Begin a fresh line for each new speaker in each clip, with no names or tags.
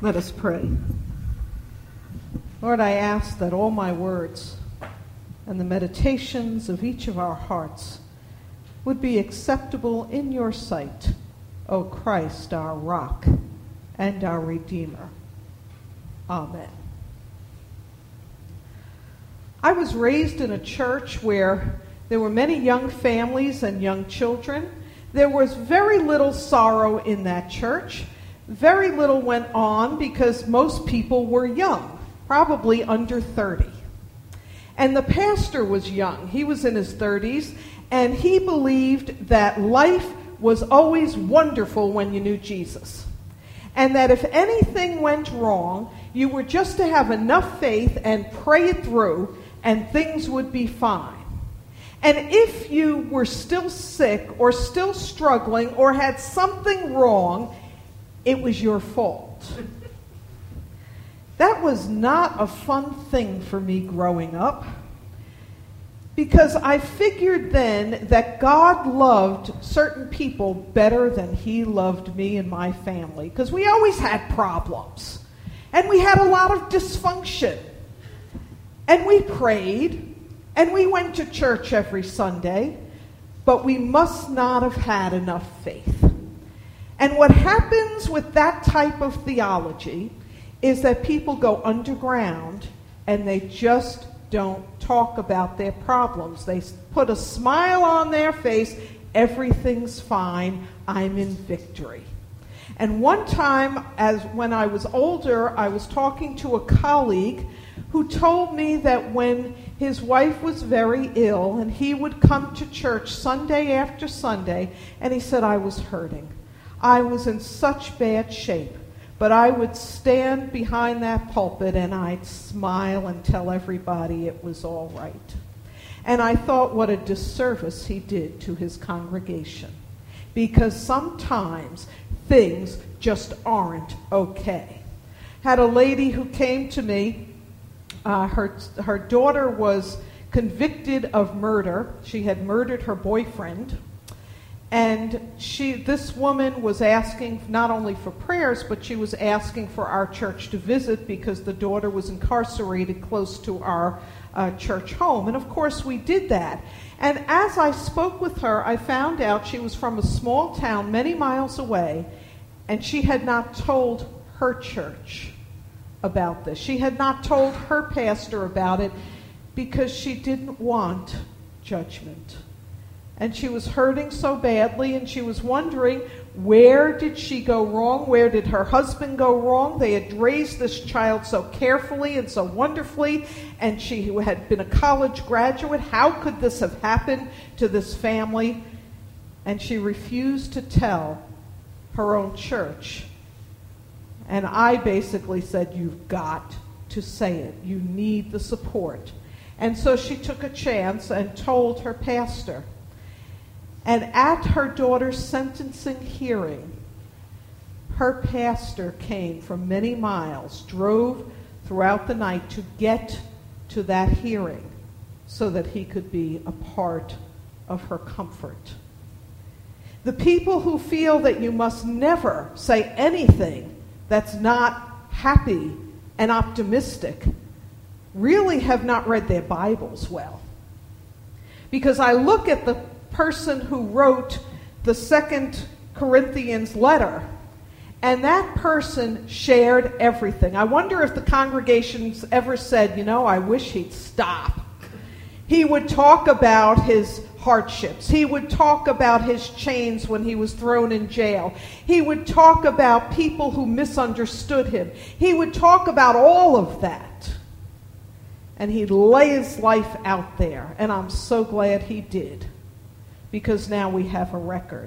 Let us pray. Lord, I ask that all my words and the meditations of each of our hearts would be acceptable in your sight, O Christ, our rock and our Redeemer. Amen. I was raised in a church where there were many young families and young children. There was very little sorrow in that church. Very little went on because most people were young, probably under 30. And the pastor was young. He was in his 30s, and he believed that life was always wonderful when you knew Jesus. And that if anything went wrong, you were just to have enough faith and pray it through, and things would be fine. And if you were still sick or still struggling or had something wrong, it was your fault. That was not a fun thing for me growing up, because I figured then that God loved certain people better than he loved me and my family, because we always had problems, and we had a lot of dysfunction, and we prayed, and we went to church every Sunday, but we must not have had enough faith. And what happens with that type of theology is that people go underground and they just don't talk about their problems. They put a smile on their face, everything's fine, I'm in victory. And one time, when I was older, I was talking to a colleague who told me that when his wife was very ill and he would come to church Sunday after Sunday, and he said, I was hurting. I was in such bad shape, but I would stand behind that pulpit and I'd smile and tell everybody it was all right. And I thought what a disservice he did to his congregation, because sometimes things just aren't okay. Had a lady who came to me, her daughter was convicted of murder. She had murdered her boyfriend. And this woman was asking not only for prayers, but she was asking for our church to visit because the daughter was incarcerated close to our church home. And of course we did that. And as I spoke with her, I found out she was from a small town many miles away, and she had not told her church about this. She had not told her pastor about it because she didn't want judgment. And she was hurting so badly, and she was wondering, where did she go wrong? Where did her husband go wrong? They had raised this child so carefully and so wonderfully, and she had been a college graduate. How could this have happened to this family? And she refused to tell her own church. And I basically said, you've got to say it. You need the support. And so she took a chance and told her pastor. And at her daughter's sentencing hearing, her pastor came from many miles, drove throughout the night to get to that hearing so that he could be a part of her comfort. The people who feel that you must never say anything that's not happy and optimistic really have not read their Bibles well. Because I look at the person who wrote the 2 Corinthians letter, and that person shared everything. I wonder if the congregations ever said, I wish he'd stop. He would talk about his hardships. He would talk about his chains when he was thrown in jail. He would talk about people who misunderstood him. He would talk about all of that. And he'd lay his life out there. And I'm so glad he did, because now we have a record.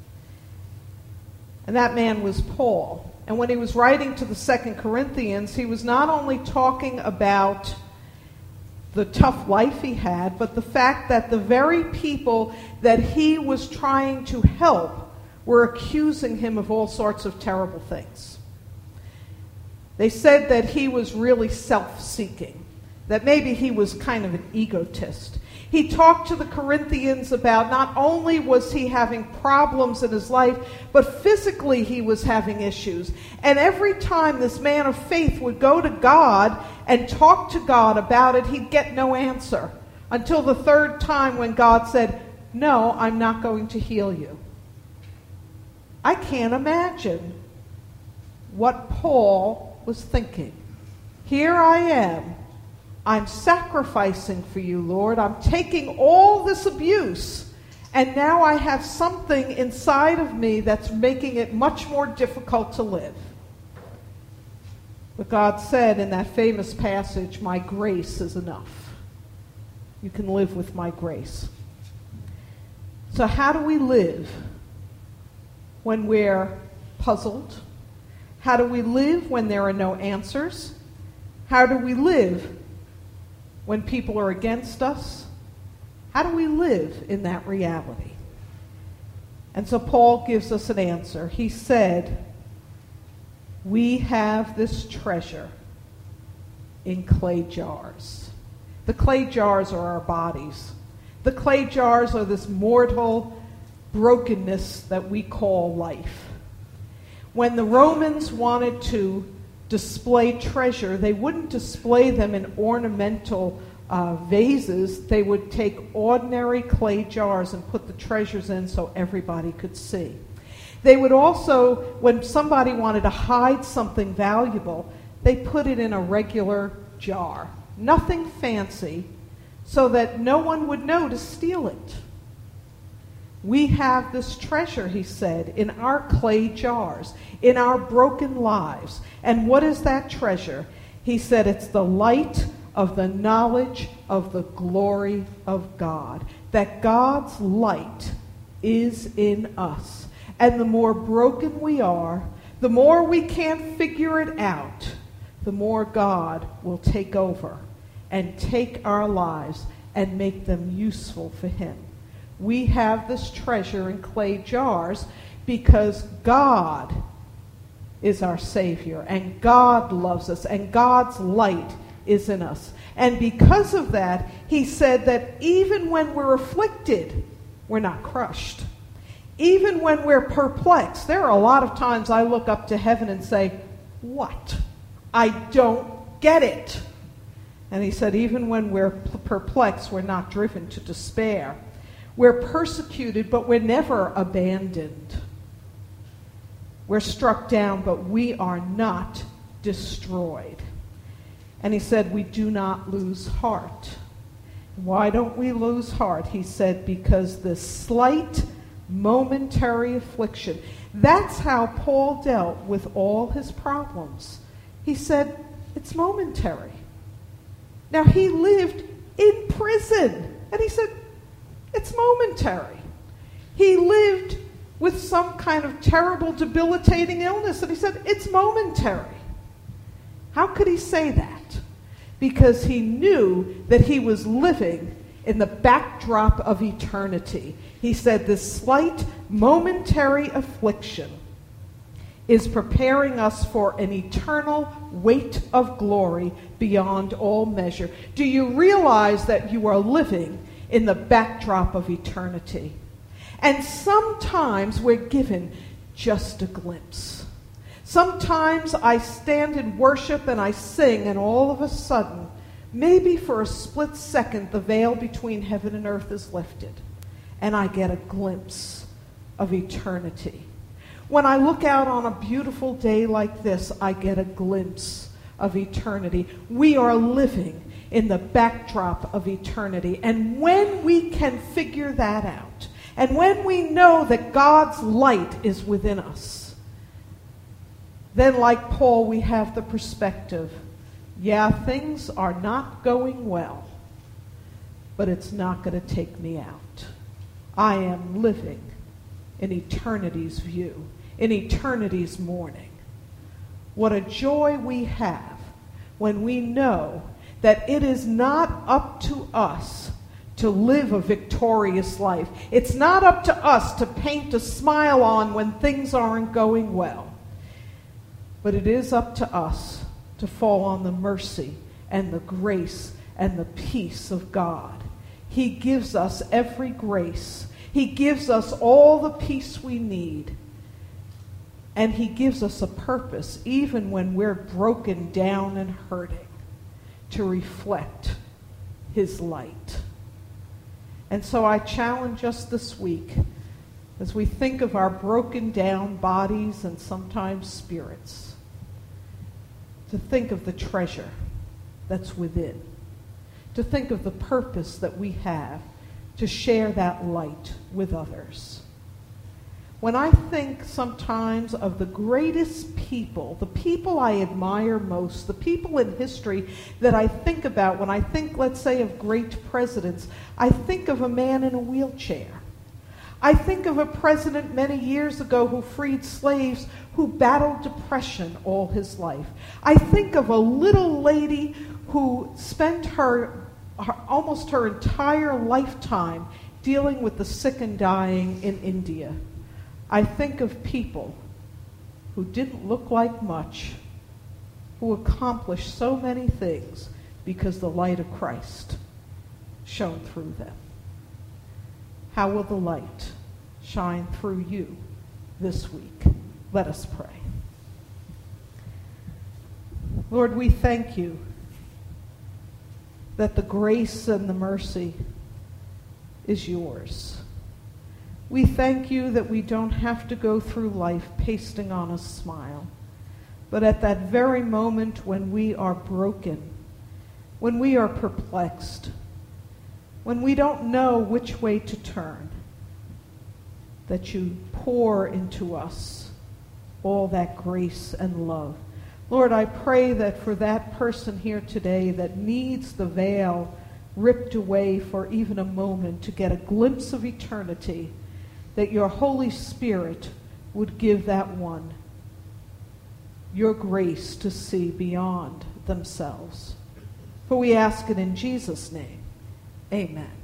And that man was Paul. And when he was writing to the 2 Corinthians, he was not only talking about the tough life he had, but the fact that the very people that he was trying to help were accusing him of all sorts of terrible things. They said that he was really self-seeking, that maybe he was kind of an egotist. He talked to the Corinthians about not only was he having problems in his life, but physically he was having issues. And every time this man of faith would go to God and talk to God about it, he'd get no answer. Until the third time when God said, "No, I'm not going to heal you." I can't imagine what Paul was thinking. Here I am. I'm sacrificing for you, Lord. I'm taking all this abuse, and now I have something inside of me that's making it much more difficult to live. But God said in that famous passage, "My grace is enough. You can live with my grace." So how do we live when we're puzzled? How do we live when there are no answers? How do we live when people are against us? How do we live in that reality? And so Paul gives us an answer. He said, we have this treasure in clay jars. The clay jars are our bodies. The clay jars are this mortal brokenness that we call life. When the Romans wanted to display treasure, they wouldn't display them in ornamental vases. They would take ordinary clay jars and put the treasures in so everybody could see. They would also, when somebody wanted to hide something valuable, they put it in a regular jar. Nothing fancy, so that no one would know to steal it. We have this treasure, he said, in our clay jars, in our broken lives. And what is that treasure? He said it's the light of the knowledge of the glory of God. That God's light is in us. And the more broken we are, the more we can't figure it out, the more God will take over and take our lives and make them useful for him. We have this treasure in clay jars because God is our Savior, and God loves us, and God's light is in us. And because of that, he said that even when we're afflicted, we're not crushed. Even when we're perplexed, there are a lot of times I look up to heaven and say, "What? I don't get it." And he said, even when we're perplexed, we're not driven to despair. We're persecuted, but we're never abandoned. We're struck down, but we are not destroyed. And he said, we do not lose heart. Why don't we lose heart? He said, because this slight, momentary affliction. That's how Paul dealt with all his problems. He said, it's momentary. Now, he lived in prison, and he said, it's momentary. He lived with some kind of terrible, debilitating illness, and he said, it's momentary. How could he say that? Because he knew that he was living in the backdrop of eternity. He said, this slight, momentary affliction is preparing us for an eternal weight of glory beyond all measure. Do you realize that you are living in the backdrop of eternity? And sometimes we're given just a glimpse. Sometimes I stand in worship and I sing, and all of a sudden, maybe for a split second, the veil between heaven and earth is lifted, and I get a glimpse of eternity. When I look out on a beautiful day like this, I get a glimpse of eternity. We are living in the backdrop of eternity. And when we can figure that out, and when we know that God's light is within us, then like Paul, we have the perspective, yeah, things are not going well, but it's not going to take me out. I am living in eternity's view, in eternity's morning. What a joy we have when we know that it is not up to us to live a victorious life. It's not up to us to paint a smile on when things aren't going well. But it is up to us to fall on the mercy and the grace and the peace of God. He gives us every grace. He gives us all the peace we need. And he gives us a purpose, even when we're broken down and hurting, to reflect his light. And so I challenge us this week, as we think of our broken down bodies and sometimes spirits, to think of the treasure that's within, to think of the purpose that we have to share that light with others. When I think sometimes of the greatest people, the people I admire most, the people in history that I think about when I think, let's say, of great presidents, I think of a man in a wheelchair. I think of a president many years ago who freed slaves, who battled depression all his life. I think of a little lady who spent almost her entire lifetime dealing with the sick and dying in India. I think of people who didn't look like much, who accomplished so many things because the light of Christ shone through them. How will the light shine through you this week? Let us pray. Lord, we thank you that the grace and the mercy is yours. We thank you that we don't have to go through life pasting on a smile, but at that very moment when we are broken, when we are perplexed, when we don't know which way to turn, that you pour into us all that grace and love. Lord, I pray that for that person here today that needs the veil ripped away for even a moment to get a glimpse of eternity, that your Holy Spirit would give that one your grace to see beyond themselves. For we ask it in Jesus' name. Amen.